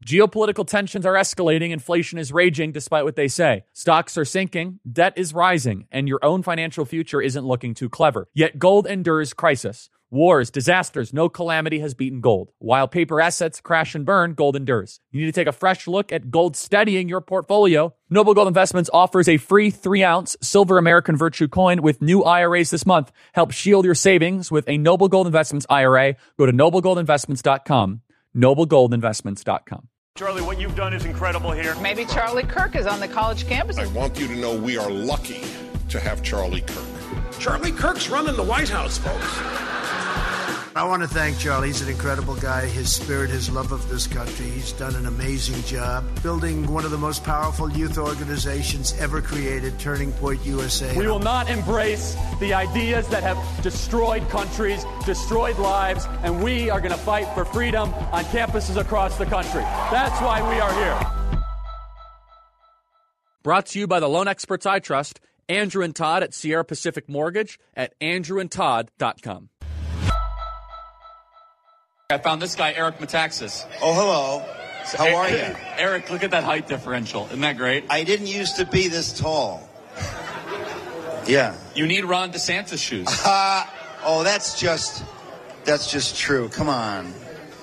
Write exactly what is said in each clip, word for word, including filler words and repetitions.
Geopolitical tensions are escalating, inflation is raging despite what they say. Stocks are sinking, debt is rising, and your own financial future isn't looking too clever. Yet gold endures crisis. Wars, disasters, no calamity has beaten gold. While paper assets crash and burn, gold endures. You need to take a fresh look at gold steadying your portfolio. Noble Gold Investments offers a free three ounce silver American Virtue coin with new I R As this month. Help shield your savings with a Noble Gold Investments I R A. Go to noble gold investments dot com. noble gold investments dot com. Charlie, what you've done is incredible here. Maybe Charlie Kirk is on the college campus. I want you to know we are lucky to have Charlie Kirk. Charlie Kirk's running the White House, folks. I want to thank Charlie. He's an incredible guy. His spirit, his love of this country. He's done an amazing job building one of the most powerful youth organizations ever created, Turning Point U S A. We will not embrace the ideas that have destroyed countries, destroyed lives, and we are going to fight for freedom on campuses across the country. That's why we are here. Brought to you by the loan experts I trust, Andrew and Todd at Sierra Pacific Mortgage at andrew and todd dot com. I found this guy, Eric Metaxas. Oh, hello. How are you? Eric, look at that height differential. Isn't that great? I didn't used to be this tall. Yeah. You need Ron DeSantis shoes. Uh, oh, that's just, that's just true. Come on.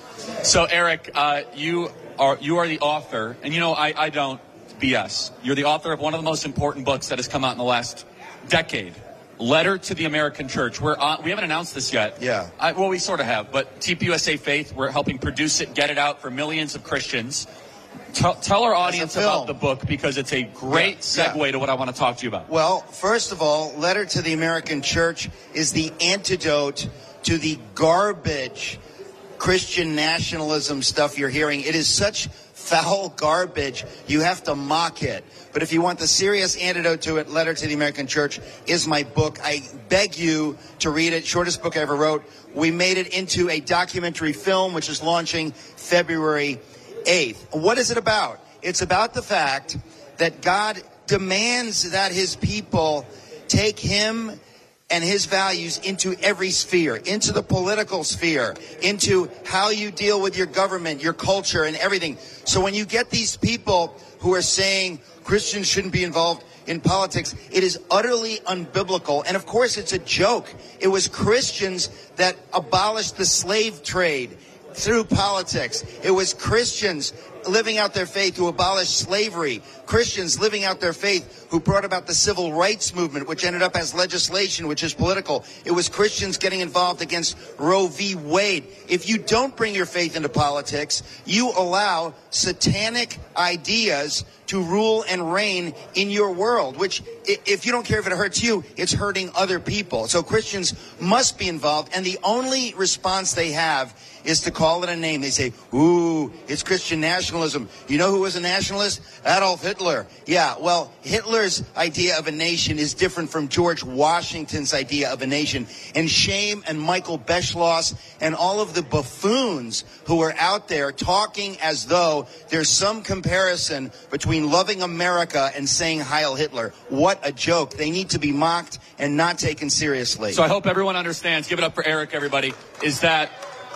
So, Eric, uh, you are you are the author, and you know, I, I don't B S. You're the author of one of the most important books that has come out in the last decade. Letter to the American Church. We're on, we haven't announced this yet. Yeah. I, well, we sort of have, but T P U S A Faith, we're helping produce it, get it out for millions of Christians. Tell, tell our audience about the book, because it's a great yeah, segue yeah. to what I want to talk to you about. Well, first of all, Letter to the American Church is the antidote to the garbage Christian nationalism stuff you're hearing. It is such foul garbage, you have to mock it. But if you want the serious antidote to it, Letter to the American Church is my book. I beg you to read it. Shortest book I ever wrote. We made it into a documentary film, which is launching February eighth. What is it about? It's about the fact that God demands that his people take him and his values into every sphere, into the political sphere, into how you deal with your government, your culture, and everything. So when you get these people who are saying Christians shouldn't be involved in politics, it is utterly unbiblical. And of course, it's a joke. It was Christians that abolished the slave trade through politics. It was Christians living out their faith who abolished slavery. Christians living out their faith who brought about the civil rights movement, which ended up as legislation, which is political. It was Christians getting involved against Roe v. Wade. If you don't bring your faith into politics, you allow satanic ideas to rule and reign in your world, which, if you don't care if it hurts you, it's hurting other people. So Christians must be involved, and the only response they have is to call it a name. They say, ooh, it's Christian nationalism. You know who was a nationalist? Adolf Hitler. Yeah, well, Hitler's idea of a nation is different from George Washington's idea of a nation. And shame and Michael Beschloss and all of the buffoons who are out there talking as though there's some comparison between loving America and saying Heil Hitler. What a joke. They need to be mocked and not taken seriously. So I hope everyone understands, give it up for Eric, everybody, is that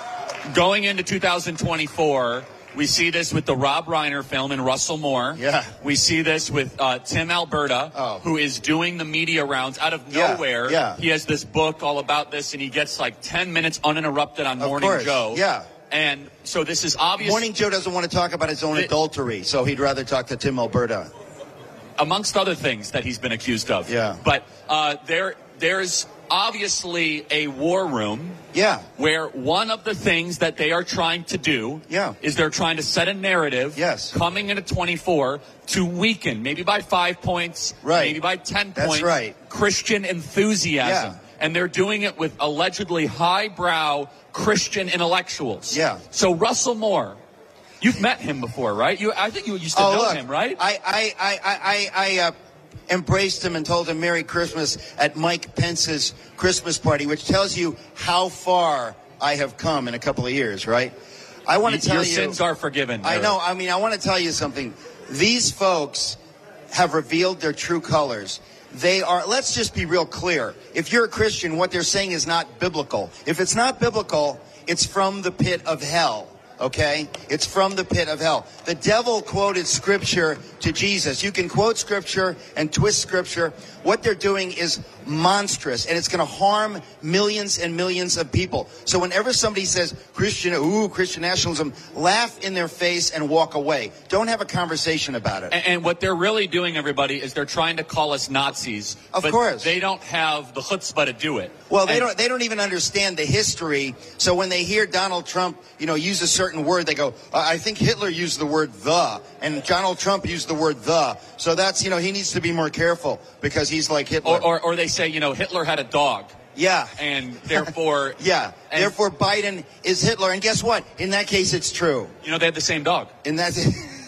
going into two thousand twenty-four, we see this with the Rob Reiner film and Russell Moore. Yeah. We see this with uh, Tim Alberta, oh. who is doing the media rounds out of yeah. nowhere. Yeah. He has this book all about this, and he gets like ten minutes uninterrupted on of Morning course. Joe. Yeah. And so this is obvious. Morning Joe doesn't want to talk about his own it, adultery, so he'd rather talk to Tim Alberta. Amongst other things that he's been accused of. Yeah. But uh, there, there's obviously a war room. Yeah. Where one of the things that they are trying to do yeah. is they're trying to set a narrative yes. coming into twenty-four to weaken, maybe by five points, right. maybe by ten That's points, right. Christian enthusiasm. Yeah. And they're doing it with allegedly highbrow Christian intellectuals. Yeah. So Russell Moore, you've met him before, right? You, I think you used to oh, know look, him, right? I, I, I, I, I uh, embraced him and told him Merry Christmas at Mike Pence's Christmas party, which tells you how far I have come in a couple of years, right? I want to tell Your you... Your sins are forgiven. I know. I mean, I want to tell you something. These folks have revealed their true colors. They are, let's just be real clear. If you're a Christian, what they're saying is not biblical. If it's not biblical, it's from the pit of hell. okay? It's from the pit of hell. The devil quoted scripture to Jesus. You can quote scripture and twist scripture. What they're doing is monstrous, and it's going to harm millions and millions of people. So whenever somebody says Christian, ooh, Christian nationalism, laugh in their face and walk away. Don't have a conversation about it. And, and what they're really doing, everybody, is they're trying to call us Nazis. Of but course. They don't have the chutzpah to do it. Well, they and, don't. They don't even understand the history. So when they hear Donald Trump, you know, use a certain word, they go, "I think Hitler used the word the, and Donald Trump used the word the." So that's, you know, he needs to be more careful because he's like Hitler. Or, or, or they say, you know, Hitler had a dog. Yeah. And therefore... yeah. And, therefore, Biden is Hitler. And guess what? In that case, it's true. You know, they had the same dog. In that,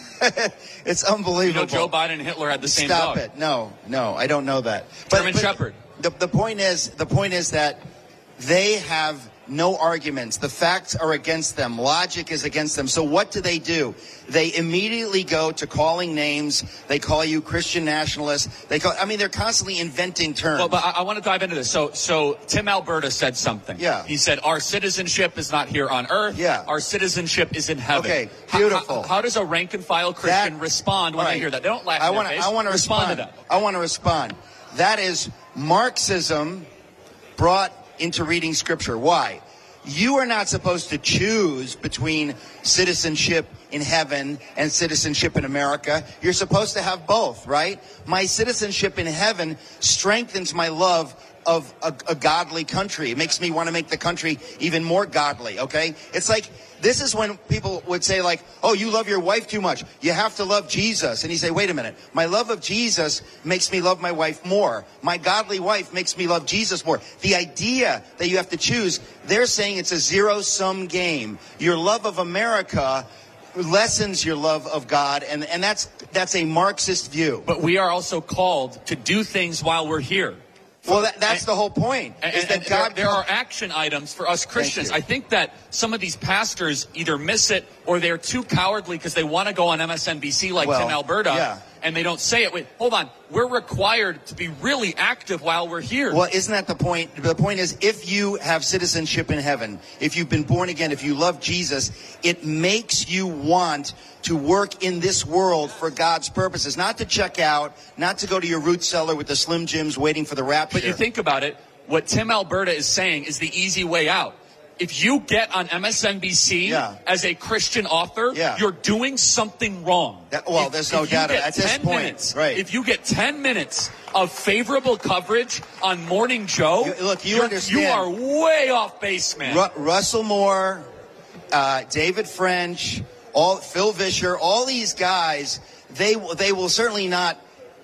it's unbelievable. You know, Joe Biden and Hitler had the same Stop dog. Stop it. No, no, I don't know that. German but, Shepherd. The, the point is, the point is that they have no arguments. The facts are against them. Logic is against them. So what do they do? They immediately go to calling names. They call you Christian nationalists. They call, I mean, they're constantly inventing terms. Well, but I, I want to dive into this. So, so Tim Alberta said something. Yeah. He said, our citizenship is not here on earth. Yeah. Our citizenship is in heaven. Okay, beautiful. How, how, how does a rank and file Christian that, respond when right. they hear that? They don't laugh I in wanna, their face. I want to respond. respond to that. I want to respond. That is Marxism brought into reading scripture. Why? You are not supposed to choose between citizenship in heaven and citizenship in America. You're supposed to have both, right? My citizenship in heaven strengthens my love of a, a godly country. It makes me want to make the country even more godly, okay? It's like, this is when people would say like, oh, you love your wife too much. You have to love Jesus. And you say, wait a minute. My love of Jesus makes me love my wife more. My godly wife makes me love Jesus more. The idea that you have to choose, they're saying it's a zero-sum game. Your love of America lessens your love of God, and, and that's that's a Marxist view. But we are also called to do things while we're here. Well, that, that's and, the whole point. And, is that and God there, there are action items for us Christians. I think that some of these pastors either miss it or they're too cowardly because they want to go on M S N B C like well, Tim Alberta, yeah. and they don't say it. Wait, hold on. We're required to be really active while we're here. Well, isn't that the point? The point is, if you have citizenship in heaven, if you've been born again, if you love Jesus, it makes you want to work in this world for God's purposes, not to check out, not to go to your root cellar with the Slim Jims waiting for the rapture. But you think about it, what Tim Alberta is saying is the easy way out. If you get on M S N B C yeah. as a Christian author, yeah. you're doing something wrong. That, well, if, there's no doubt at this point. Minutes, right. If you get ten minutes of favorable coverage on Morning Joe, you, look, you understand. You are way off base, man. Ru- Russell Moore, uh, David French, all Phil Vischer, all these guys, they they will certainly not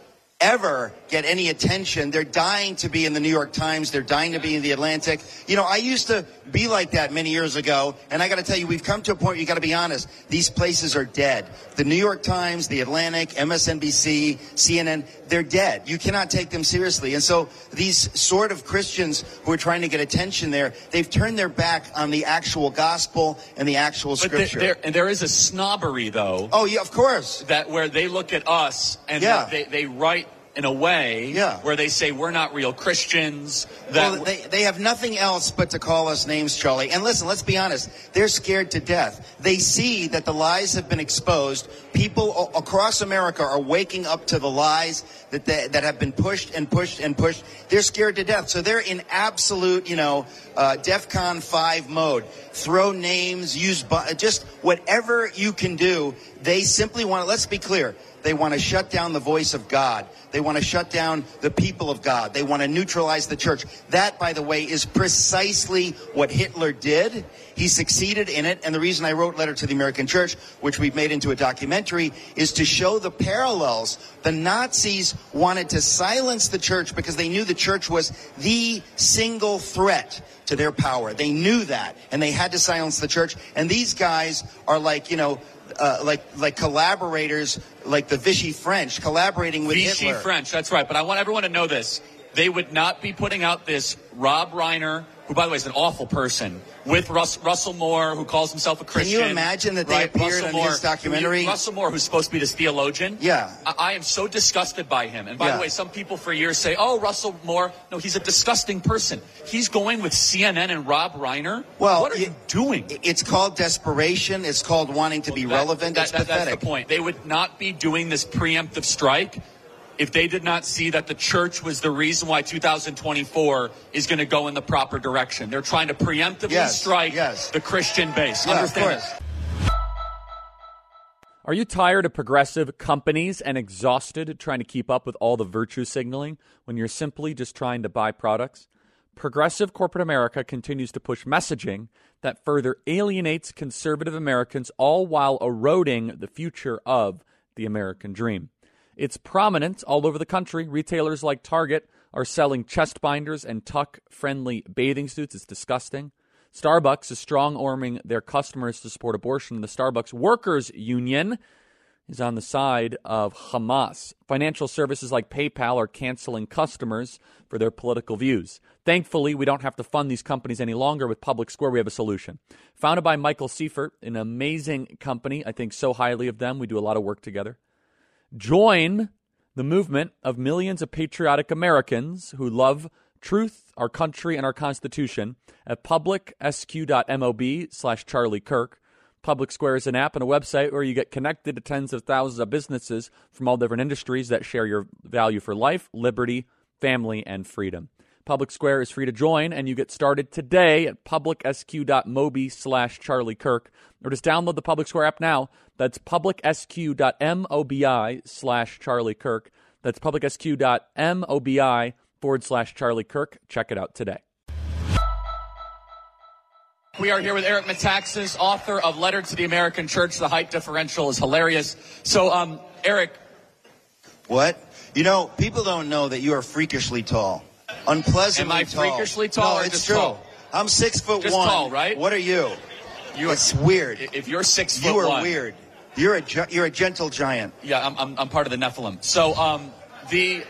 ever get any attention. They're dying to be in the New York Times. They're dying to be in the Atlantic. You know, I used to be like that many years ago, and I got to tell you, we've come to a point where you got to be honest. These places are dead. The New York Times, the Atlantic, M S N B C, C N N, they're dead. You cannot take them seriously. And so these sort of Christians who are trying to get attention there, they've turned their back on the actual gospel and the actual scripture. But there, and there is a snobbery, though. Oh, yeah, of course. That where they look at us and yeah. they, they write in a way yeah. where they say we're not real Christians. That well, they, they have nothing else but to call us names, Charlie. And listen, let's be honest. They're scared to death. They see that the lies have been exposed. People across America are waking up to the lies that they, that have been pushed and pushed and pushed. They're scared to death. So they're in absolute, you know, uh, DEFCON five mode. Throw names, use bu- just whatever you can do. They simply want to, let's be clear, they want to shut down the voice of God. They want to shut down the people of God. They want to neutralize the church. That, by the way, is precisely what Hitler did. He succeeded in it. And the reason I wrote Letter to the American Church, which we've made into a documentary, is to show the parallels. The Nazis wanted to silence the church because they knew the church was the single threat to their power. They knew that, and they had to silence the church. And these guys are like, you know, Uh, like like collaborators, like the Vichy French, collaborating with Vichy Hitler. French, that's right. But I want everyone to know this. They would not be putting out this Rob Reiner, who, by the way, is an awful person, with Russ, Russell Moore, who calls himself a Christian. Can you imagine that they right? appeared Russell in Moore, his documentary? You, Russell Moore, who's supposed to be this theologian. Yeah. I, I am so disgusted by him. And by yeah. the way, some people for years say, oh, Russell Moore. No, he's a disgusting person. He's going with C N N and Rob Reiner. Well, what are you doing? It's called desperation. It's called wanting to be well, that, relevant. That, it's that, pathetic. That's the point. They would not be doing this preemptive strike if they did not see that the church was the reason why two thousand twenty-four is going to go in the proper direction. They're trying to preemptively yes, strike yes. the Christian base. Yeah, Understand of course. this. Are you tired of progressive companies and exhausted trying to keep up with all the virtue signaling when you're simply just trying to buy products? Progressive corporate America continues to push messaging that further alienates conservative Americans, all while eroding the future of the American dream. It's prominent all over the country. Retailers like Target are selling chest binders and tuck-friendly bathing suits. It's disgusting. Starbucks is strong-arming their customers to support abortion. The Starbucks Workers Union is on the side of Hamas. Financial services like PayPal are canceling customers for their political views. Thankfully, we don't have to fund these companies any longer. With Public Square, we have a solution. Founded by Michael Seifert, an amazing company. I think so highly of them. We do a lot of work together. Join the movement of millions of patriotic Americans who love truth, our country, and our Constitution at publicsq.mob slash Charlie Kirk. Public Square is an app and a website where you get connected to tens of thousands of businesses from all different industries that share your value for life, liberty, family, and freedom. Public Square is free to join, and you get started today at publicsq.mob slash Charlie Kirk, or just download the Public Square app now. That's publicsq.mobi slash Charlie Kirk. That's publicsq.mobi forward slash Charlie Kirk. Check it out today. We are here with Eric Metaxas, author of Letter to the American Church. The height differential is hilarious. So, um, Eric. What? You know, people don't know that you are freakishly tall. Unpleasantly Am I tall. freakishly tall no, or it's just true. tall? I'm six foot just one. Tall, right? What are you? You are, it's weird. If you're six foot you are one, weird. You're a gi- you're a gentle giant. Yeah, I'm I'm, I'm part of the Nephilim. So, um, the.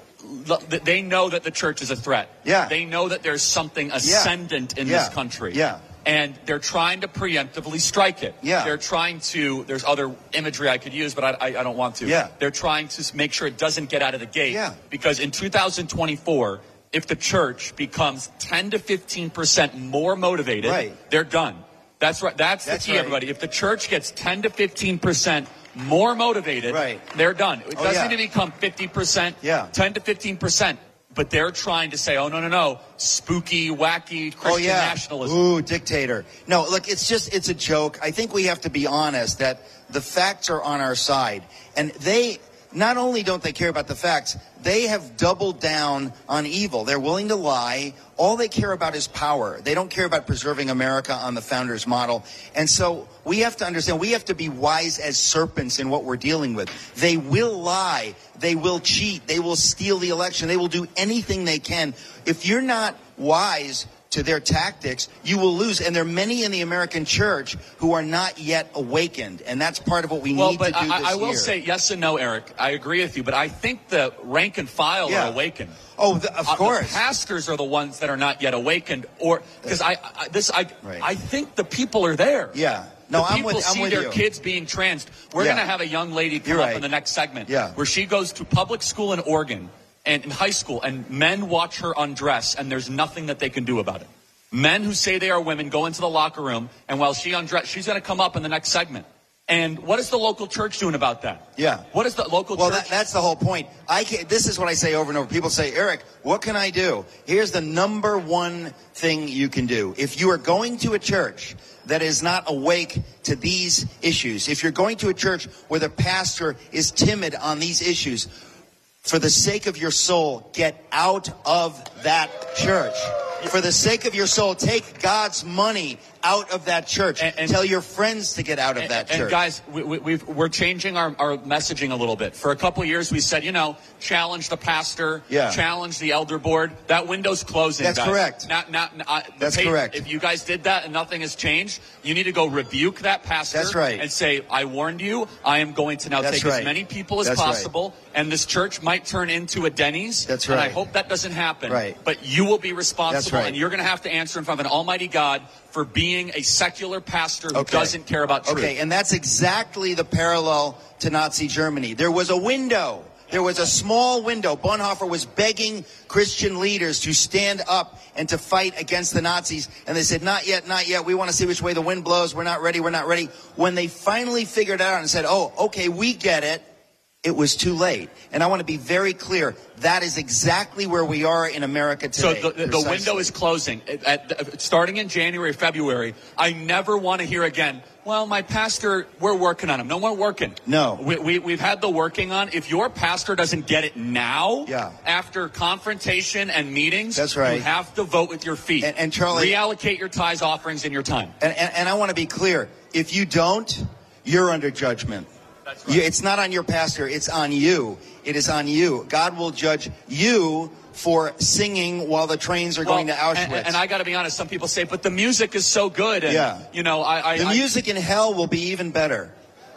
They know that the church is a threat. Yeah. They know that there's something ascendant yeah. in yeah. this country. Yeah. And they're trying to preemptively strike it. Yeah. They're trying to, there's other imagery I could use, but I, I, I don't want to. Yeah. They're trying to make sure it doesn't get out of the gate. Yeah. Because in two thousand twenty-four, if the church becomes ten to fifteen percent more motivated, right. they're done. That's right. That's, That's the key, right. everybody. If the church gets ten to fifteen percent more motivated, right. they're done. It oh, doesn't yeah. need to become fifty percent, yeah. ten to fifteen percent. But they're trying to say, oh, no, no, no, spooky, wacky Christian oh, yeah. nationalism. Ooh, dictator. No, look, it's just, it's a joke. I think we have to be honest that the facts are on our side. And they, not only don't they care about the facts, they have doubled down on evil. They're willing to lie. All they care about is power. They don't care about preserving America on the founders' model. And so we have to understand, we have to be wise as serpents in what we're dealing with. They will lie. They will cheat. They will steal the election. They will do anything they can. If you're not wise to their tactics, you will lose. And there are many in the American church who are not yet awakened. And that's part of what we well, need but to do I, this I will year. say yes and no, Eric. I agree with you. But I think the rank and file yeah. are awakened. Oh, the, of uh, course. The pastors are the ones that are not yet awakened. Or because I, I this I right. I think the people are there. Yeah. No, the I'm people with, I'm see with their you. kids being transed. We're yeah. going to have a young lady come You're up right. in the next segment yeah. where she goes to public school in Oregon and in high school, and men watch her undress, and there's nothing that they can do about it. Men who say they are women go into the locker room, and while she undressed, she's going to come up in the next segment. And what is the local church doing about that? Yeah. What is the local well, church? Well, that, that's the whole point. I can, this is what I say over and over. People say, Eric, what can I do? Here's the number one thing you can do. If you are going to a church that is not awake to these issues, if you're going to a church where the pastor is timid on these issues, for the sake of your soul, get out of that church. For the sake of your soul, take God's money out of that church. And, and, Tell your friends to get out of and, that and church. guys, we, we, we've, we're changing our, our messaging a little bit. For a couple of years, we said, you know, challenge the pastor, yeah. challenge the elder board. That window's closing, That's guys. correct. Not, not, uh, That's page, correct. If you guys did that and nothing has changed, you need to go rebuke that pastor. That's right. And say, I warned you. I am going to now That's take right. as many people as That's possible. Right. And this church might turn into a Denny's. That's right. And I hope that doesn't happen. Right. But you will be responsible. That's right. And you're going to have to answer in front of an almighty God for being a secular pastor who Okay. doesn't care about truth. Okay, and that's exactly the parallel to Nazi Germany. There was a window. There was a small window. Bonhoeffer was begging Christian leaders to stand up and to fight against the Nazis. And they said, not yet, not yet. We want to see which way the wind blows. We're not ready. We're not ready. When they finally figured it out and said, oh, okay, we get it, it was too late. And I want to be very clear. That is exactly where we are in America today. So the, the window is closing. At, at, starting in January, February, I never want to hear again, well, my pastor, we're working on him. No, we're working. No. We, we, we've had the working on. If your pastor doesn't get it now, yeah. after confrontation and meetings, that's right. you have to vote with your feet. And, and Charlie, reallocate your tithes, offerings, and your time. And, and, and I want to be clear. If you don't, you're under judgment. That's right. You, it's not on your pastor. It's on you. It is on you. God will judge you for singing while the trains are well, going to Auschwitz. And, and I got to be honest, some people say, but the music is so good. And, yeah. You know, I... I the I, music in hell will be even better.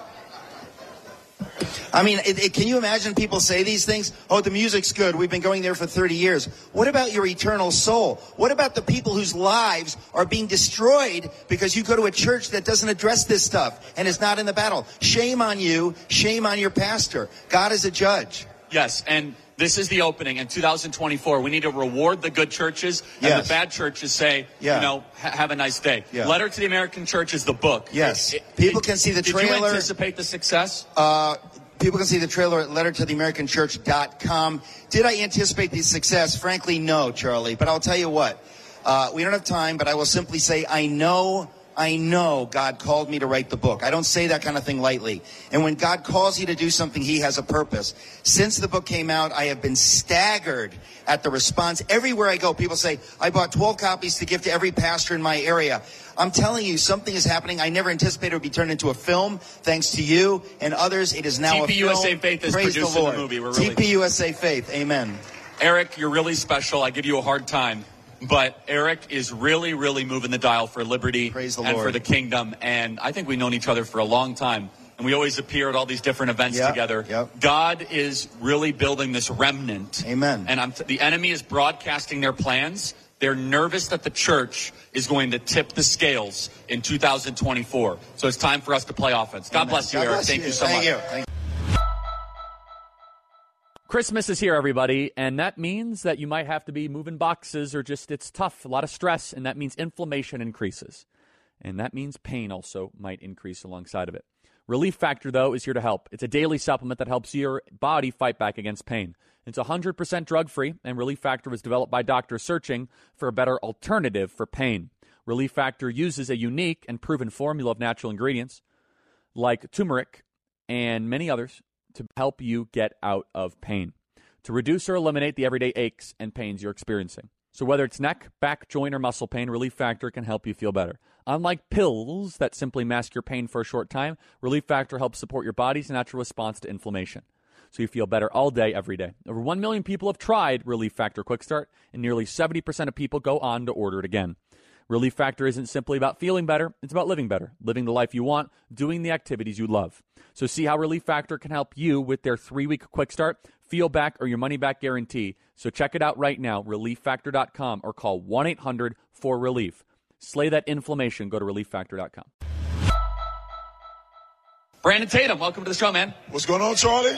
I mean, it, it, can you imagine people say these things? Oh, the music's good. We've been going there for thirty years. What about your eternal soul? What about the people whose lives are being destroyed because you go to a church that doesn't address this stuff and is not in the battle? Shame on you. Shame on your pastor. God is a judge. Yes, and this is the opening in two thousand twenty-four. We need to reward the good churches, and yes. the bad churches say, yeah. you know, ha- have a nice day. Yeah. Letter to the American Church is the book. Yes. It, people it, can see the did trailer. Did you anticipate the success? Uh, people can see the trailer at letter to the american church dot com. Did I anticipate the success? Frankly, no, Charlie. But I'll tell you what. Uh, we don't have time, but I will simply say I know I know God called me to write the book. I don't say that kind of thing lightly. And when God calls you to do something, he has a purpose. Since the book came out, I have been staggered at the response. Everywhere I go, people say, I bought twelve copies to give to every pastor in my area. I'm telling you, something is happening. I never anticipated it would be turned into a film. Thanks to you and others, it is now T P a film. U S A Faith is Praise the producing Lord. the movie. We're really... T P U S A Faith. Amen. Eric, you're really special. I give you a hard time. But Eric is really, really moving the dial for liberty Praise the and Lord. for the kingdom. And I think we've known each other for a long time. And we always appear at all these different events yep, together. Yep. God is really building this remnant. Amen. And I'm t- the enemy is broadcasting their plans. They're nervous that the church is going to tip the scales in two thousand twenty-four. So it's time for us to play offense. God Amen. bless you, God Eric. bless Thank you. you so Thank much. You. Thank you. Christmas is here, everybody, and that means that you might have to be moving boxes or just it's tough, a lot of stress, and that means inflammation increases. And that means pain also might increase alongside of it. Relief Factor, though, is here to help. It's a daily supplement that helps your body fight back against pain. It's one hundred percent drug-free, and Relief Factor was developed by doctors searching for a better alternative for pain. Relief Factor uses a unique and proven formula of natural ingredients like turmeric and many others to help you get out of pain, to reduce or eliminate the everyday aches and pains you're experiencing. So whether it's neck, back, joint, or muscle pain, Relief Factor can help you feel better. Unlike pills that simply mask your pain for a short time, Relief Factor helps support your body's natural response to inflammation, so you feel better all day, every day. Over one million people have tried Relief Factor Quick Start, and nearly seventy percent of people go on to order it again. Relief Factor isn't simply about feeling better, it's about living better, living the life you want, doing the activities you love. So see how Relief Factor can help you with their three-week quick start, feel back, or your money-back guarantee. So check it out right now, relief factor dot com, or call one eight hundred four relief. Slay that inflammation. Go to relief factor dot com. Brandon Tatum, welcome to the show, man. What's going on, Charlie?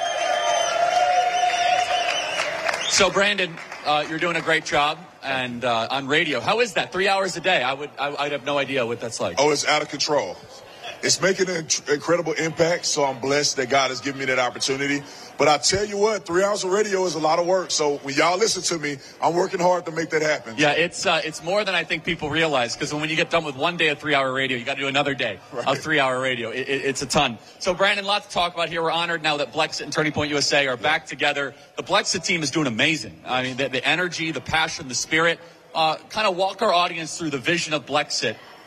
So, Brandon, uh, you're doing a great job and uh, on radio. How is that? Three hours a day? I would, I, I'd have no idea what that's like. Oh, it's out of control. It's making an incredible impact, so I'm blessed that God has given me that opportunity. But I tell you what, three hours of radio is a lot of work. So when y'all listen to me, I'm working hard to make that happen. Yeah, it's uh, it's more than I think people realize, because when you get done with one day of three-hour radio, you got to do another day right. of three-hour radio. It, it, it's a ton. So, Brandon, a lot to talk about here. We're honored now that Blexit and Turning Point U S A are back together. The Blexit team is doing amazing. I mean, the, the energy, the passion, the spirit. Uh, kind of walk our audience through the vision of Blexit.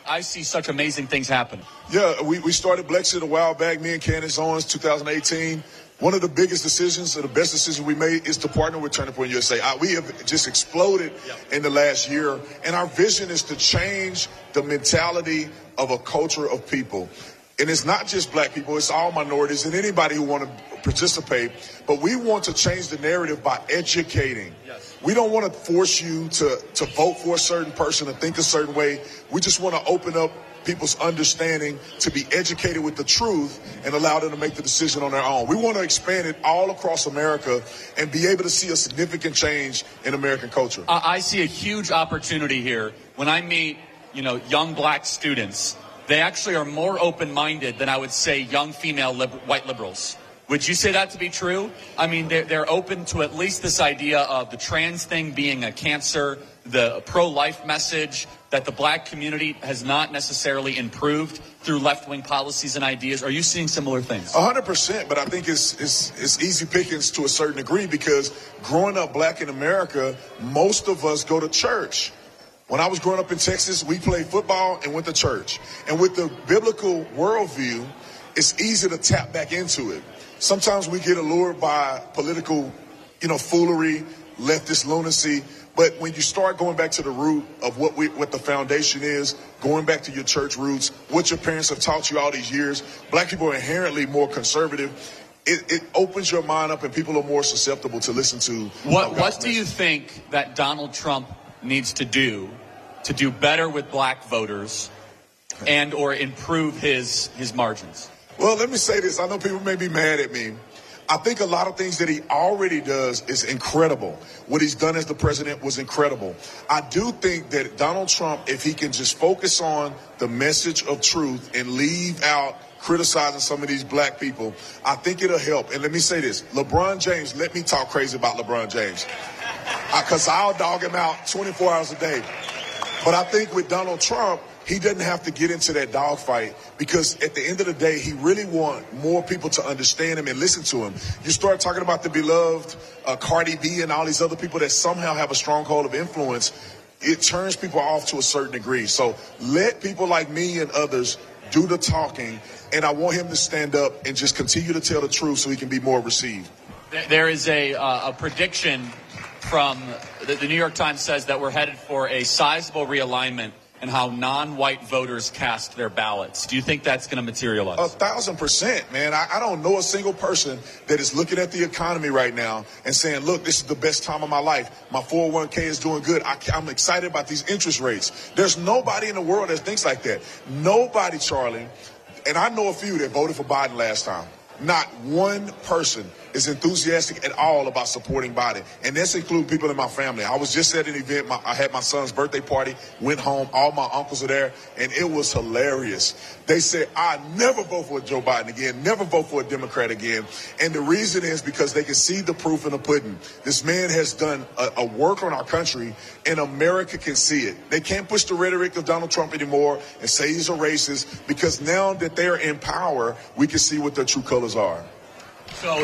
I see such amazing things happen. Yeah, we, we started Blexit a while back, me and Candace Owens, two thousand eighteen. One of the biggest decisions, or the best decision we made, is to partner with Turning Point U S A. I, we have just exploded yeah. in the last year, and our vision is to change the mentality of a culture of people. And it's not just black people, it's all minorities and anybody who want to participate. But we want to change the narrative by educating. Yes. We don't want to force you to, to vote for a certain person or think a certain way. We just want to open up people's understanding to be educated with the truth and allow them to make the decision on their own. We want to expand it all across America and be able to see a significant change in American culture. I see a huge opportunity here. When I meet, you know, young black students, they actually are more open-minded than I would say young female liber- white liberals. Would you say that to be true? I mean, they're, they're open to at least this idea of the trans thing being a cancer, the pro-life message, that the black community has not necessarily improved through left-wing policies and ideas. Are you seeing similar things? A hundred percent, but I think it's, it's it's easy pickings to a certain degree because growing up black in America, most of us go to church. When I was growing up in Texas, we played football and went to church. And with the biblical worldview, it's easy to tap back into it. Sometimes we get allured by political, you know, foolery, leftist lunacy. But when you start going back to the root of what we, what the foundation is, going back to your church roots, what your parents have taught you all these years, black people are inherently more conservative. It, it opens your mind up and people are more susceptible to listen to. What, what do you think that Donald Trump needs to do to do better with black voters and or improve his his margins? Well, let me say this. I know people may be mad at me. I think a lot of things that he already does is incredible. What he's done as the president was incredible. I do think that Donald Trump, if he can just focus on the message of truth and leave out criticizing some of these black people, I think it'll help. And let me say this. LeBron James, let me talk crazy about LeBron James. Because I'll dog him out twenty-four hours a day. But I think with Donald Trump, he doesn't have to get into that dogfight because at the end of the day, he really wants more people to understand him and listen to him. You start talking about the beloved uh, Cardi B and all these other people that somehow have a stronghold of influence, it turns people off to a certain degree. So let people like me and others do the talking, and I want him to stand up and just continue to tell the truth so he can be more received. There is a, uh, a prediction from the, the New York Times says that we're headed for a sizable realignment and how non-white voters cast their ballots. Do you think that's going to materialize? A thousand percent, man. I, I don't know a single person that is looking at the economy right now and saying, look, this is the best time of my life. My four oh one k is doing good. I, I'm excited about these interest rates. There's nobody in the world that thinks like that. Nobody, Charlie, and I know a few that voted for Biden last time. Not one person is enthusiastic at all about supporting Biden. And that's including people in my family. I was just at an event. My, I had my son's birthday party, went home. All my uncles are there. And it was hilarious. They said, I never vote for Joe Biden again, never vote for a Democrat again. And the reason is because they can see the proof in the pudding. This man has done a, a work on our country, and America can see it. They can't push the rhetoric of Donald Trump anymore and say he's a racist, because now that they're in power, we can see what their true colors are. So,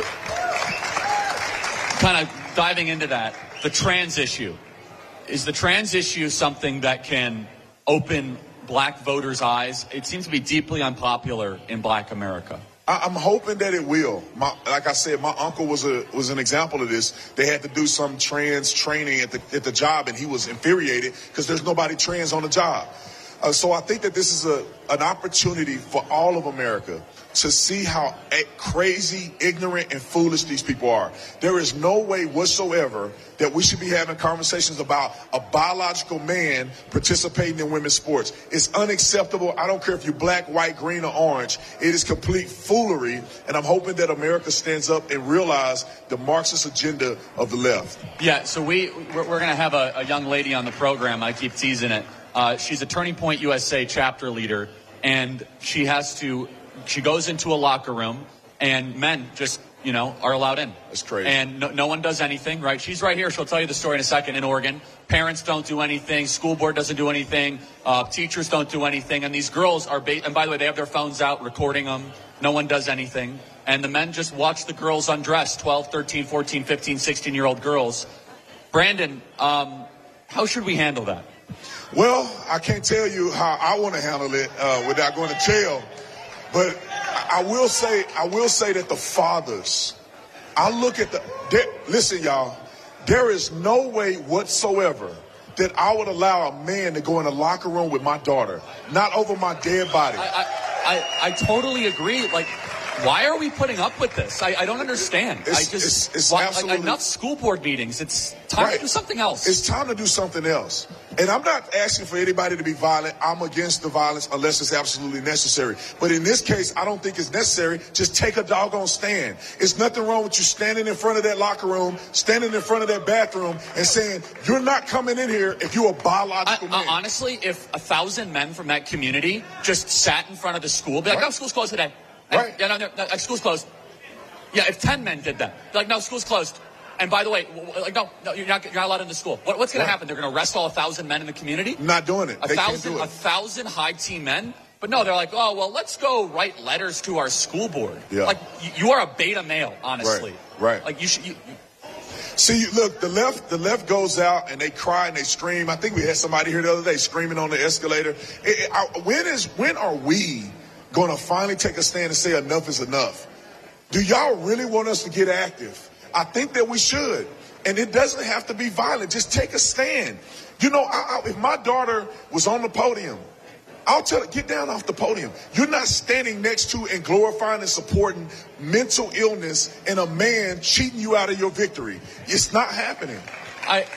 kind of diving into that, the trans issue. Is the trans issue something that can open black voters' eyes? It seems to be deeply unpopular in black America. I'm hoping that it will. My, like I said, my uncle was a was an example of this. They had to do some trans training at the at the job, and he was infuriated because there's nobody trans on the job. Uh, so I think that this is a an opportunity for all of America to see how crazy, ignorant, and foolish these people are. There is no way whatsoever that we should be having conversations about a biological man participating in women's sports. It's unacceptable. I don't care if you're black, white, green, or orange. It is complete foolery, and I'm hoping that America stands up and realize the Marxist agenda of the left. Yeah, so we, we're, we're going to have a, a young lady on the program. I keep teasing it. Uh, she's a Turning Point U S A chapter leader, and she has to... She goes into a locker room, and men just, you know, are allowed in. That's crazy. And no, no one does anything, right? She's right here. She'll tell you the story in a second in Oregon. Parents don't do anything. School board doesn't do anything. Uh, teachers don't do anything. And these girls are, ba- and by the way, they have their phones out recording them. No one does anything. And the men just watch the girls undress, twelve, thirteen, fourteen, fifteen, sixteen-year-old girls. Brandon, um, how should we handle that? Well, I can't tell you how I want to handle it uh, without going to jail, but I will say, I will say that the fathers, I look at the, listen, y'all, there is no way whatsoever that I would allow a man to go in a locker room with my daughter, not over my dead body. I, I, I, I totally agree. Like, why are we putting up with this? I, I don't understand. It's, I just it's, it's why, absolutely, like, enough school board meetings. It's time right. to do something else. It's time to do something else. And I'm not asking for anybody to be violent. I'm against the violence unless it's absolutely necessary. But in this case, I don't think it's necessary. Just take a doggone stand. It's nothing wrong with you standing in front of that locker room, standing in front of that bathroom, and saying, you're not coming in here if you're a biological I, man. Uh, honestly, if a thousand men from that community just sat in front of the school, be like, right. no, school's closed today. And, right. Yeah, no, no, no, school's closed. Yeah, if ten men did that, they're like, no, school's closed. And by the way, like, no, no, you're not, you're not allowed in the school. What, what's going right. to happen? They're going to arrest all a thousand men in the community? Not doing it. A they thousand, can't do it. a thousand high team men. But no, they're like, oh well, let's go write letters to our school board. Yeah. Like you, you are a beta male, honestly. Right. right. Like you should. You, you, See, look, the left, the left goes out and they cry and they scream. I think we had somebody here the other day screaming on the escalator. It, it, I, when is, when are we going to finally take a stand and say enough is enough? Do y'all really want us to get active? I think that we should. And it doesn't have to be violent. Just take a stand. You know, I, I, if my daughter was on the podium, I'll tell her, get down off the podium. You're not standing next to and glorifying and supporting mental illness and a man cheating you out of your victory. It's not happening. I,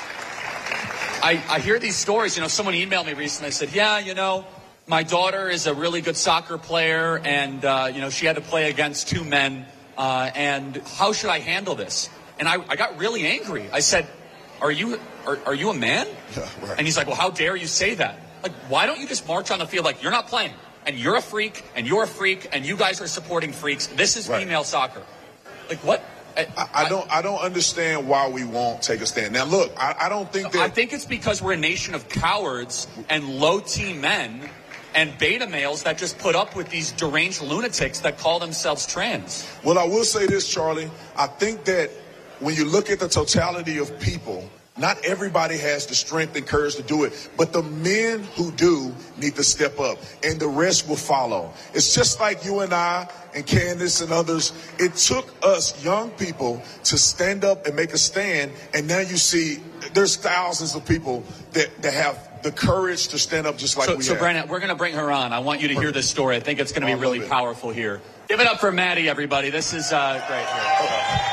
I, I hear these stories. You know, someone emailed me recently. Said, yeah, you know, my daughter is a really good soccer player, and, uh, you know, she had to play against two men, uh, and how should I handle this? And I, I got really angry. I said, are you are, are you a man? Yeah, right. And he's like, well, how dare you say that? Like, why don't you just march on the field like you're not playing, and you're a freak, and you're a freak, and you guys are supporting freaks. This is right. female soccer. Like, what? I, I, I don't I don't understand why we won't take a stand. Now, look, I, I don't think that... I think it's because we're a nation of cowards and low-T men and beta males that just put up with these deranged lunatics that call themselves trans. Well, I will say this, Charlie. I think that when you look at the totality of people, not everybody has the strength and courage to do it, but the men who do need to step up, and the rest will follow. It's just like you and I and Candace and others. It took us young people to stand up and make a stand, and now you see there's thousands of people that, that have the courage to stand up just like so, we so have. So, Brandon, we're going to bring her on. I want you to hear this story. I think it's going to be really it. powerful here. Give it up for Maddie, everybody. This is uh, great. Here.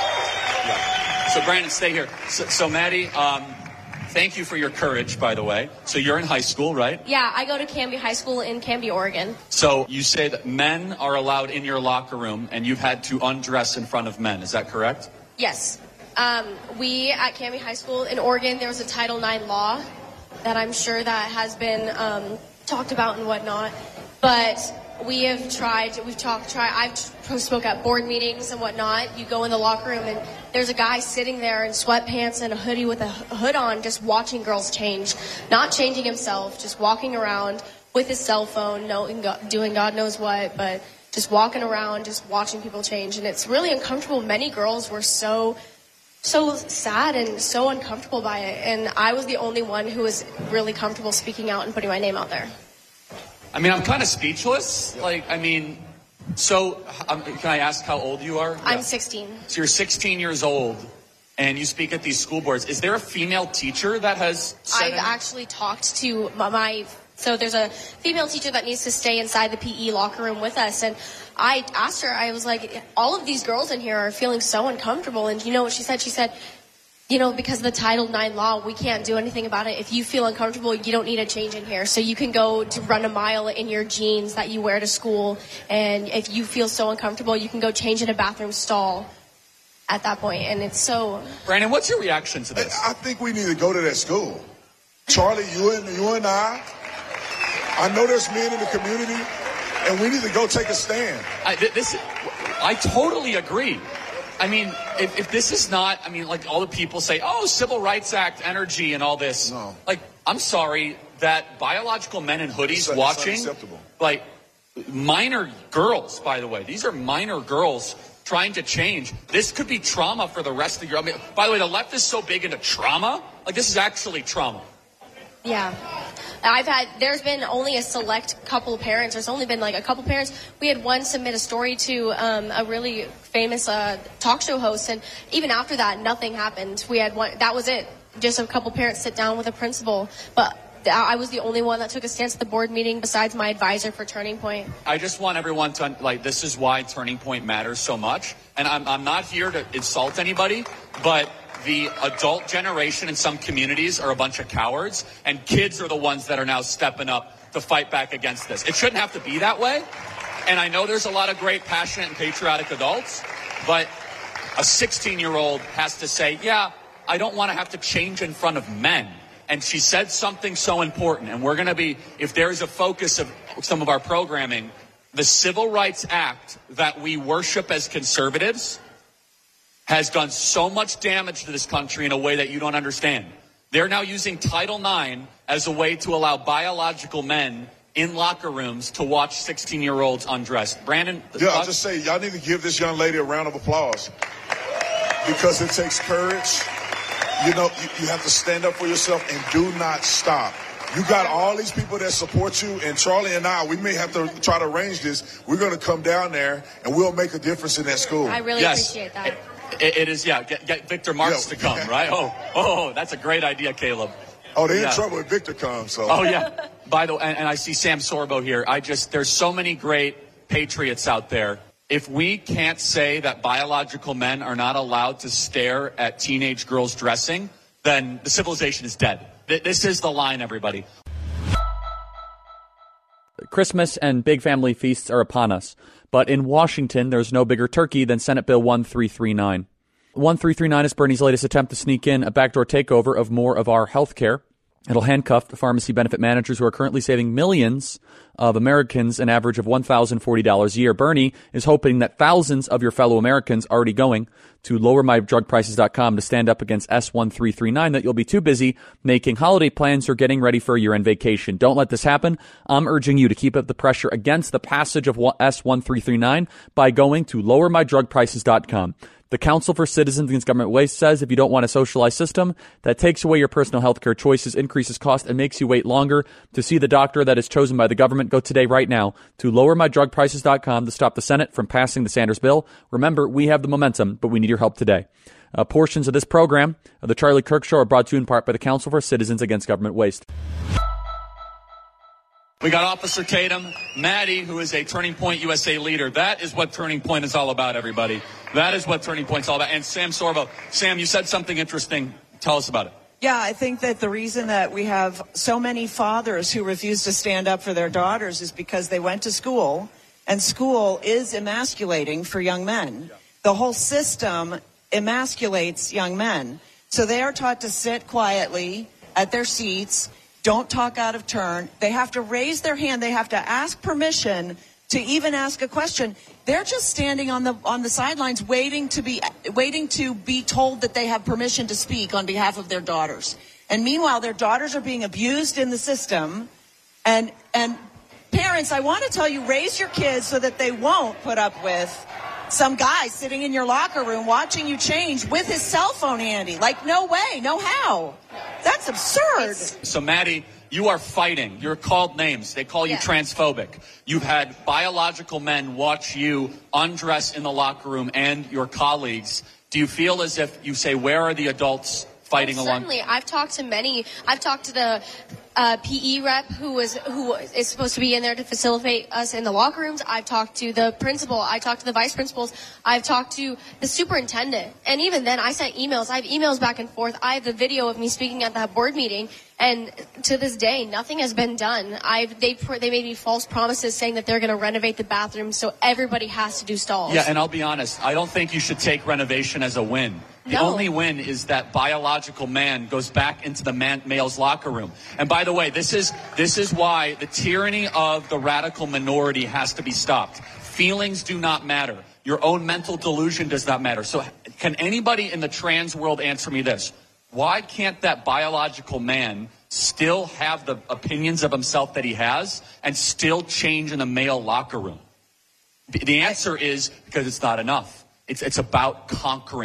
So, Brandon, stay here. So, so Maddie, um, thank you for your courage, by the way. So you're in high school, right? Yeah, I go to Canby High School in Canby, Oregon. So you say that men are allowed in your locker room, and you've had to undress in front of men. Is that correct? Yes. Um, we, at Canby High School in Oregon, there was a Title nine law that I'm sure that has been um, talked about and whatnot. But we have tried, we've talked, try, I've spoke at board meetings and whatnot. You go in the locker room and there's a guy sitting there in sweatpants and a hoodie with a hood on, just watching girls change, not changing himself, just walking around with his cell phone, knowing, doing God knows what, but just walking around, just watching people change. And it's really uncomfortable. Many girls were so, so sad and so uncomfortable by it. And I was the only one who was really comfortable speaking out and putting my name out there. I mean, I'm kind of speechless. Like, I mean, so um, can I ask how old you are? I'm yeah. sixteen. So you're sixteen years old, and you speak at these school boards. Is there a female teacher that has said I've any- actually talked to my, so there's a female teacher that needs to stay inside the P E locker room with us. And I asked her, I was like, all of these girls in here are feeling so uncomfortable. And you know what she said? She said, you know, because of the Title nine law, we can't do anything about it. If you feel uncomfortable, you don't need a change in here. So you can go to run a mile in your jeans that you wear to school. And if you feel so uncomfortable, you can go change in a bathroom stall at that point. And it's so... Brandon, what's your reaction to this? I think we need to go to that school. Charlie, you and, you and I, I know there's men in the community, and we need to go take a stand. I, this, I totally agree. I mean, if, if this is not, I mean, like all the people say, oh, Civil Rights Act energy and all this. No. Like, I'm sorry that biological men in hoodies it's, watching, it's unacceptable. like minor girls, by the way, these are minor girls trying to change. This could be trauma for the rest of your, I mean, by the way, the left is so big into trauma. Like, this is actually trauma. Yeah. I've had, there's been only a select couple parents. There's only been like a couple parents. We had one submit a story to um, a really famous uh, talk show host, and even after that, nothing happened. We had one, that was it. Just a couple parents sit down with a principal. But I was the only one that took a stance at the board meeting besides my advisor for Turning Point. I just want everyone to, like, this is why Turning Point matters so much. And I'm, I'm not here to insult anybody, but the adult generation in some communities are a bunch of cowards, and kids are the ones that are now stepping up to fight back against this. It shouldn't have to be that way. And I know there's a lot of great, passionate, and patriotic adults, but a sixteen-year-old has to say, yeah, I don't want to have to change in front of men. And she said something so important, and we're going to be, if there is a focus of some of our programming, the Civil Rights Act that we worship as conservatives has done so much damage to this country in a way that you don't understand. They're now using Title nine as a way to allow biological men in locker rooms to watch sixteen-year-olds undressed. Brandon? Yeah, I'll just say, y'all need to give this young lady a round of applause, because it takes courage. You know, you, you have to stand up for yourself and do not stop. You got all these people that support you, and Charlie and I, we may have to try to arrange this. We're going to come down there, and we'll make a difference in that school. I really yes. appreciate that. It, it, it is, yeah, get, get Victor Marx yeah. to come, right? Oh, oh, that's a great idea, Caleb. Oh, they're yeah. in trouble if Victor comes. So. Oh, yeah. By the way, and, and I see Sam Sorbo here. I just, there's so many great patriots out there. If we can't say that biological men are not allowed to stare at teenage girls dressing, then the civilization is dead. This is the line, everybody. Christmas and big family feasts are upon us, but in Washington, there's no bigger turkey than Senate Bill one three three nine. one three three nine is Bernie's latest attempt to sneak in a backdoor takeover of more of our health care. It'll handcuff the pharmacy benefit managers who are currently saving millions of Americans an average of one thousand forty dollars a year. Bernie is hoping that thousands of your fellow Americans are already going to lower my drug prices dot com to stand up against S one three three nine, that you'll be too busy making holiday plans or getting ready for a year-end vacation. Don't let this happen. I'm urging you to keep up the pressure against the passage of S one three three nine by going to lower my drug prices dot com. The Council for Citizens Against Government Waste says if you don't want a socialized system that takes away your personal health care choices, increases cost, and makes you wait longer to see the doctor that is chosen by the government, go today right now to lower my drug prices dot com to stop the Senate from passing the Sanders bill. Remember, we have the momentum, but we need your help today. Uh, portions of this program of the Charlie Kirk Show are brought to you in part by the Council for Citizens Against Government Waste. We got Officer Tatum, Maddie, who is a Turning Point U S A leader. That is what Turning Point is all about, everybody. That is what Turning Point is all about. And Sam Sorbo. Sam, you said something interesting. Tell us about it. Yeah, I think that the reason that we have so many fathers who refuse to stand up for their daughters is because they went to school, and school is emasculating for young men. The whole system emasculates young men. So they are taught to sit quietly at their seats, don't talk out of turn. They have to raise their hand. They have to ask permission to even ask a question. They're just standing on the on the sidelines waiting to be waiting to be told that they have permission to speak on behalf of their daughters. And meanwhile, their daughters are being abused in the system. And and parents, I want to tell you, raise your kids so that they won't put up with some guy sitting in your locker room watching you change with his cell phone handy. Like, no way, no how. That's absurd. So, Maddie, you are fighting. You're called names. They call you yeah. transphobic. You've had biological men watch you undress in the locker room and your colleagues. Do you feel as if you say, where are the adults fighting well, along? Certainly. I've talked to many. I've talked to the uh, P E rep who was who is supposed to be in there to facilitate us in the locker rooms. I've talked to the principal. I talked to the vice principals. I've talked to the superintendent. And even then, I sent emails. I have emails back and forth. I have the video of me speaking at that board meeting. And to this day, nothing has been done. I've they they made me false promises saying that they're going to renovate the bathrooms so everybody has to do stalls. Yeah, and I'll be honest. I don't think you should take renovation as a win. The no. only win is that biological man goes back into the man, male's locker room. And by the way, this is this is why the tyranny of the radical minority has to be stopped. Feelings do not matter. Your own mental delusion does not matter. So can anybody in the trans world answer me this? Why can't that biological man still have the opinions of himself that he has and still change in a male locker room? The answer is because it's not enough. It's it's about conquering.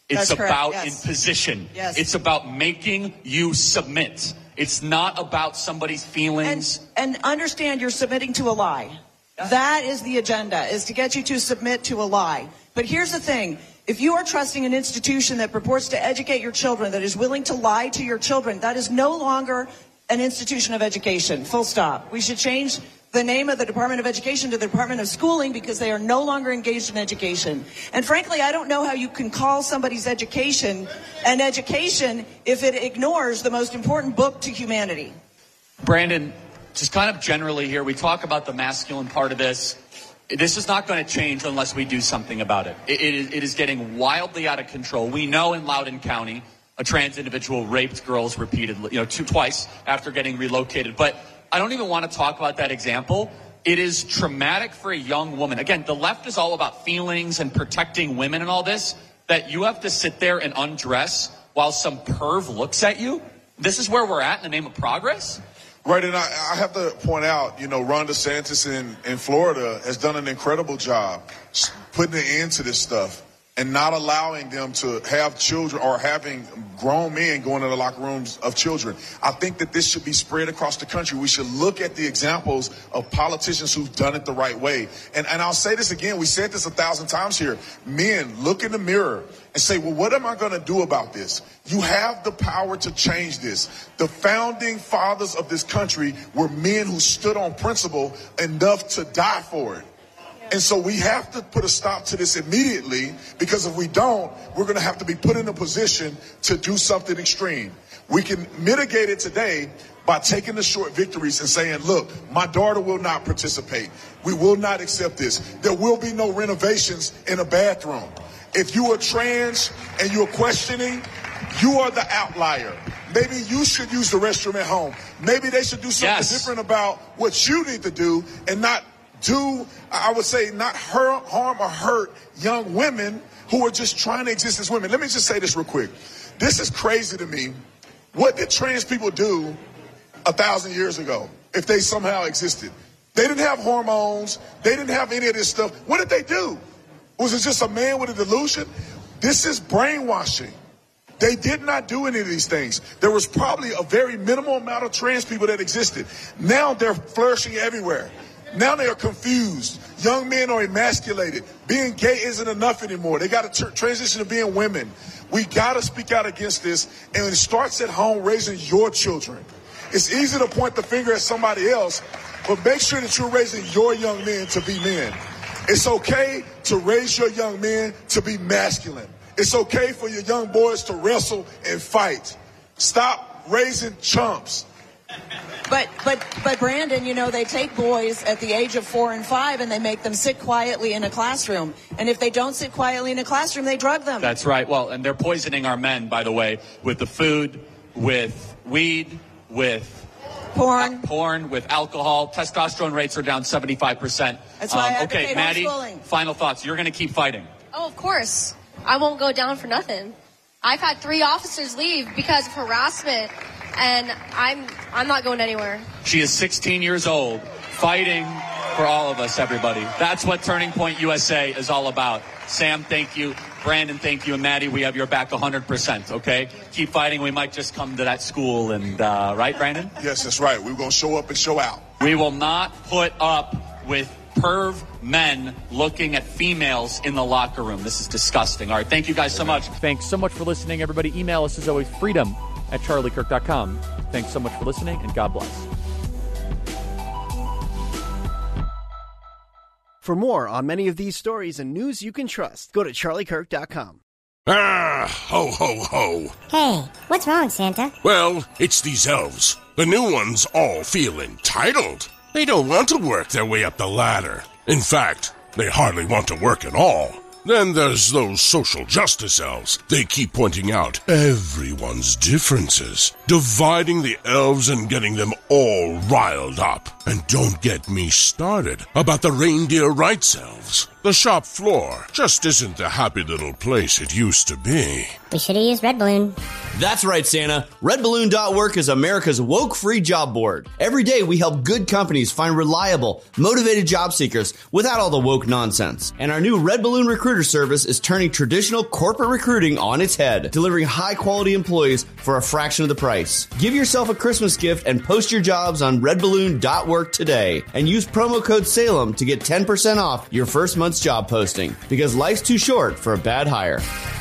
It's That's about correct, yes. imposition. Yes. It's about making you submit. It's not about somebody's feelings. And, and understand you're submitting to a lie. That is the agenda, is to get you to submit to a lie. But here's the thing. If you are trusting an institution that purports to educate your children, that is willing to lie to your children, that is no longer an institution of education. Full stop. We should change the name of the Department of Education to the Department of Schooling because they are no longer engaged in education. And frankly, I don't know how you can call somebody's education an education if it ignores the most important book to humanity. Brandon, just kind of generally here, we talk about the masculine part of this. This is not going to change unless we do something about it. It, it, is, it is getting wildly out of control. We know in Loudoun County, a trans individual raped girls repeatedly, you know, two, twice after getting relocated. But I don't even want to talk about that example. It is traumatic for a young woman. Again, the left is all about feelings and protecting women and all this, that you have to sit there and undress while some perv looks at you. This is where we're at in the name of progress. Right, and I, I have to point out, you know, Ron DeSantis in, in Florida has done an incredible job putting an end to this stuff and not allowing them to have children or having grown men going to the locker rooms of children. I think that this should be spread across the country. We should look at the examples of politicians who've done it the right way. And, and I'll say this again, we said this a thousand times here. Men, look in the mirror and say, well, what am I going to do about this? You have the power to change this. The founding fathers of this country were men who stood on principle enough to die for it. And so we have to put a stop to this immediately, because if we don't, we're going to have to be put in a position to do something extreme. We can mitigate it today by taking the short victories and saying, look, my daughter will not participate. We will not accept this. There will be no renovations in a bathroom. If you are trans and you're questioning, you are the outlier. Maybe you should use the restroom at home. Maybe they should do something yes. different about what you need to do and not do, I would say, not hurt, harm or hurt young women who are just trying to exist as women. Let me just say this real quick. This is crazy to me. What did trans people do a thousand years ago if they somehow existed? They didn't have hormones. They didn't have any of this stuff. What did they do? Was it just a man with a delusion? This is brainwashing. They did not do any of these things. There was probably a very minimal amount of trans people that existed. Now they're flourishing everywhere. Now they are confused. Young men are emasculated. Being gay isn't enough anymore. They got to tr- transition to being women. We got to speak out against this. And it starts at home, raising your children. It's easy to point the finger at somebody else, but make sure that you're raising your young men to be men. It's okay to raise your young men to be masculine. It's okay for your young boys to wrestle and fight. Stop raising chumps. But, but, but Brandon, you know, they take boys at the age of four and five and they make them sit quietly in a classroom. And if they don't sit quietly in a classroom, they drug them. That's right. Well, and they're poisoning our men, by the way, with the food, with weed, with porn, uh, porn, with alcohol. Testosterone rates are down seventy-five percent. That's why um, I okay, Maddie, homeschooling. Final thoughts. You're going to keep fighting. Oh, of course. I won't go down for nothing. I've had three officers leave because of harassment. And I'm I'm not going anywhere. She is sixteen years old, fighting for all of us, everybody. That's what Turning Point U S A is all about. Sam, thank you. Brandon, thank you. And Maddie, we have your back one hundred percent, okay? Keep fighting. We might just come to that school and, uh, right, Brandon? Yes, that's right. We're going to show up and show out. We will not put up with perv men looking at females in the locker room. This is disgusting. All right, thank you guys so much. Thanks so much for listening, everybody. Email us as always, freedom at charlie kirk dot com. Thanks so much for listening, and God bless. For more on many of these stories and news you can trust, go to charlie kirk dot com. Ah, ho, ho, ho. Hey, what's wrong, Santa? Well, it's these elves. The new ones all feel entitled. They don't want to work their way up the ladder. In fact, they hardly want to work at all. Then there's those social justice elves. They keep pointing out everyone's differences, dividing the elves and getting them all riled up. And don't get me started about the reindeer rights elves. The shop floor just isn't the happy little place it used to be. We should have used Red Balloon. That's right, Santa. red balloon dot work is America's woke-free job board. Every day we help good companies find reliable, motivated job seekers without all the woke nonsense. And our new Red Balloon Recruiter service is turning traditional corporate recruiting on its head, delivering high-quality employees for a fraction of the price. Give yourself a Christmas gift and post your jobs on red balloon dot work today. And use promo code Salem to get ten percent off your first month's job posting. Because life's too short for a bad hire.